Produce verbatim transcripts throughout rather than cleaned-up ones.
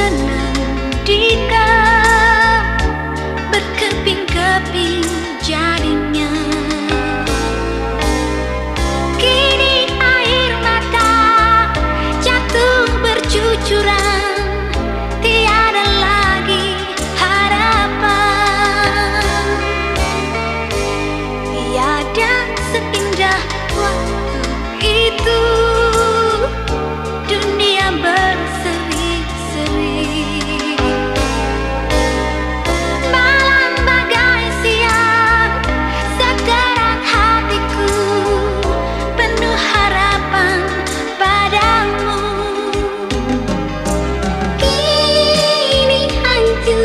senang jika berkeping-keping jadinya. Kini air mata jatuh bercucuran, tiada lagi harapan. Tiada seindah waktu itu, dunia berseri-seri. Malam bagai siang, sekarang hatiku penuh harapan padamu. Kini hancur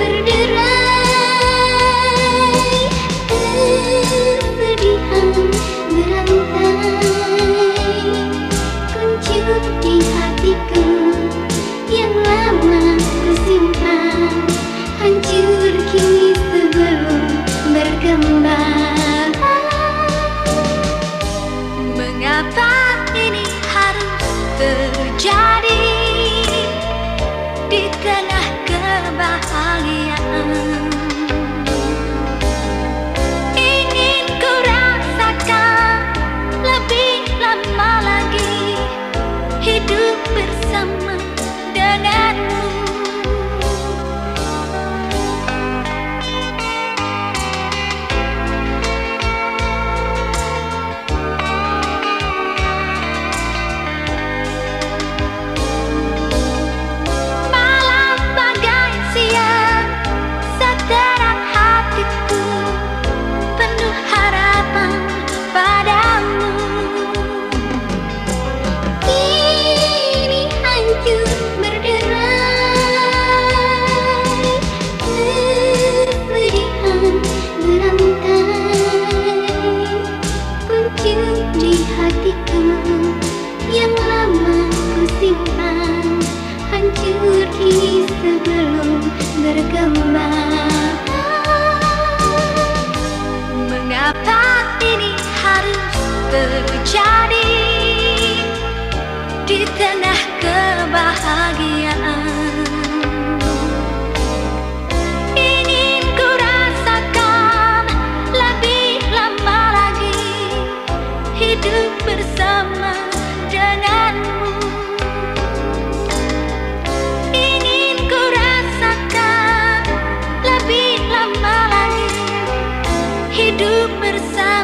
berderai, kesedihan berantai, kuncup di hatiku yang lama kusimpan, hancur kini sebelum berkembang. Mengapa ini harus terjadi di tengah kebahagiaan? Ingin ku rasakan lebih lama lagi hidup bersama denganmu. Malam bagai siang, seterang hatiku penuh harapan padamu. Kini hancur berderai, kesedihan berantai, kuncup di hatiku yang lama kusimpan, hancur kini sebelum berkembang. Mengapa ini harus terjadi di tengah kebahagiaan? Ingin ku rasakan lebih lama lagi hidup bersama denganmu. Ingin ku rasakan lebih lama lagi hidup bersama